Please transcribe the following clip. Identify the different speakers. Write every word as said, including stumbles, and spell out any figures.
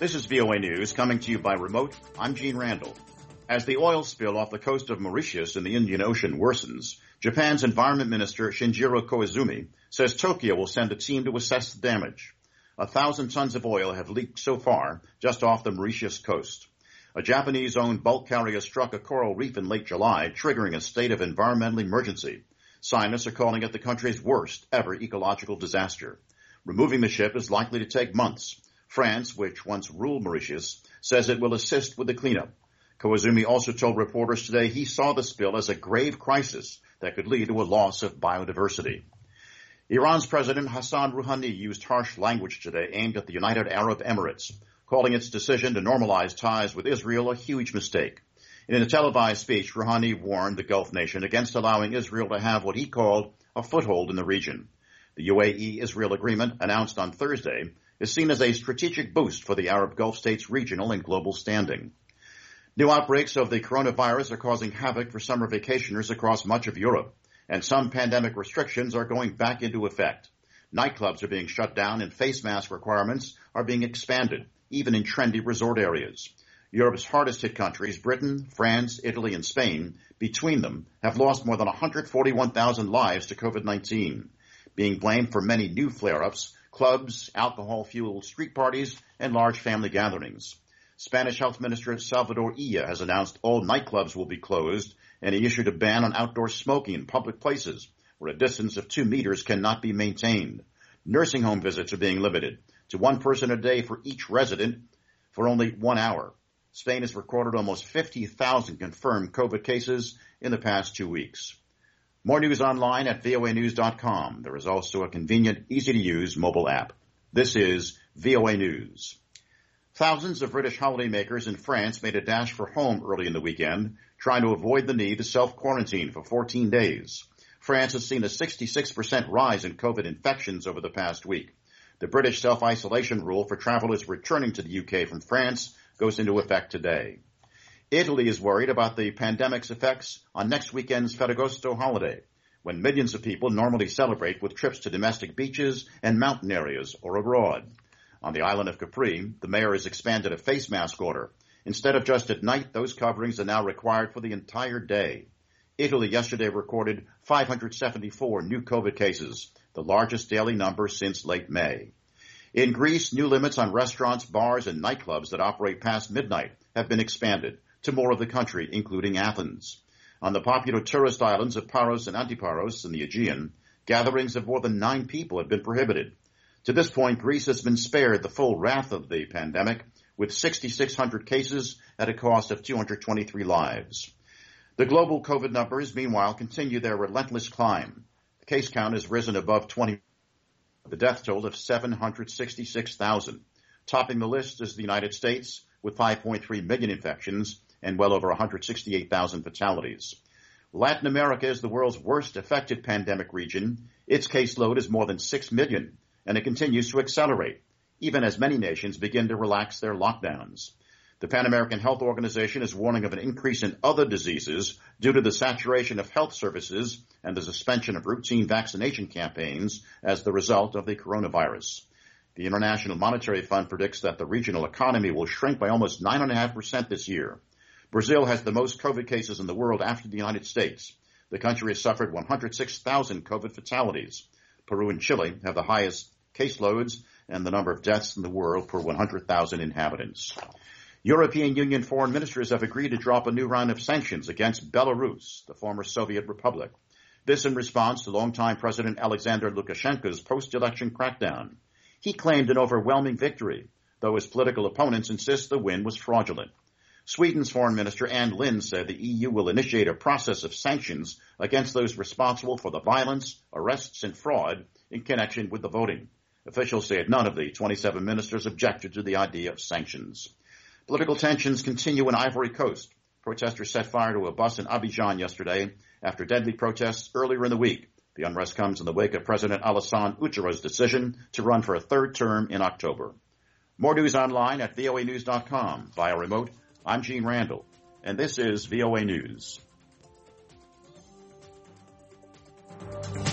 Speaker 1: This is V O A News coming to you by remote. I'm Gene Randall. As the oil spill off the coast of Mauritius in the Indian Ocean worsens, Japan's Environment Minister Shinjiro Koizumi says Tokyo will send a team to assess the damage. A thousand tons of oil have leaked so far just off the Mauritius coast. A Japanese-owned bulk carrier struck a coral reef in late July, triggering a state of environmental emergency. Scientists are calling it the country's worst ever ecological disaster. Removing the ship is likely to take months. France, which once ruled Mauritius, says it will assist with the cleanup. Koizumi also told reporters today he saw the spill as a grave crisis that could lead to a loss of biodiversity. Iran's President Hassan Rouhani used harsh language today aimed at the United Arab Emirates, calling its decision to normalize ties with Israel a huge mistake. In a televised speech, Rouhani warned the Gulf nation against allowing Israel to have what he called a foothold in the region. The U A E-Israel agreement, announced on Thursday, is seen as a strategic boost for the Arab Gulf states' regional and global standing. New outbreaks of the coronavirus are causing havoc for summer vacationers across much of Europe, and some pandemic restrictions are going back into effect. Nightclubs are being shut down and face mask requirements are being expanded, even in trendy resort areas. Europe's hardest hit countries, Britain, France, Italy, and Spain, between them, have lost more than one hundred forty-one thousand lives to COVID nineteen, being blamed for many new flare-ups, clubs, alcohol-fueled street parties, and large family gatherings. Spanish Health Minister Salvador Illa has announced all nightclubs will be closed, and he issued a ban on outdoor smoking in public places where a distance of two meters cannot be maintained. Nursing home visits are being limited to one person a day for each resident for only one hour. Spain has recorded almost fifty thousand confirmed COVID cases in the past two weeks. More news online at V O A news dot com. There is also a convenient, easy-to-use mobile app. This is V O A News. Thousands of British holidaymakers in France made a dash for home early in the weekend, trying to avoid the need to self-quarantine for fourteen days. France has seen a sixty-six percent rise in COVID infections over the past week. The British self-isolation rule for travelers returning to the U K from France goes into effect today. Italy is worried about the pandemic's effects on next weekend's Ferragosto holiday, when millions of people normally celebrate with trips to domestic beaches and mountain areas or abroad. On the island of Capri, the mayor has expanded a face mask order. Instead of just at night, those coverings are now required for the entire day. Italy yesterday recorded five hundred seventy-four new COVID cases, the largest daily number since late May. In Greece, new limits on restaurants, bars, and nightclubs that operate past midnight have been expanded to more of the country, including Athens. On the popular tourist islands of Paros and Antiparos in the Aegean, gatherings of more than nine people have been prohibited. To this point, Greece has been spared the full wrath of the pandemic, with six thousand six hundred cases at a cost of two hundred twenty-three lives. The global COVID numbers, meanwhile, continue their relentless climb. The case count has risen above twenty. The death toll of seven hundred sixty-six thousand. Topping the list is the United States, with five point three million infections and well over one hundred sixty-eight thousand fatalities. Latin America is the world's worst affected pandemic region. Its caseload is more than six million, and it continues to accelerate, even as many nations begin to relax their lockdowns. The Pan American Health Organization is warning of an increase in other diseases due to the saturation of health services and the suspension of routine vaccination campaigns as the result of the coronavirus. The International Monetary Fund predicts that the regional economy will shrink by almost nine point five percent this year. Brazil has the most COVID cases in the world after the United States. The country has suffered one hundred six thousand COVID fatalities. Peru and Chile have the highest caseloads and the number of deaths in the world per one hundred thousand inhabitants. European Union foreign ministers have agreed to drop a new round of sanctions against Belarus, the former Soviet republic. This in response to longtime President Alexander Lukashenko's post-election crackdown. He claimed an overwhelming victory, though his political opponents insist the win was fraudulent. Sweden's Foreign Minister Ann Lind said the E U will initiate a process of sanctions against those responsible for the violence, arrests, and fraud in connection with the voting. Officials said none of the twenty-seven ministers objected to the idea of sanctions. Political tensions continue in Ivory Coast. Protesters set fire to a bus in Abidjan yesterday after deadly protests earlier in the week. The unrest comes in the wake of President Alassane Ouattara's decision to run for a third term in October. More news online at V O A news dot com. Via remote, I'm Gene Randall, and this is V O A News.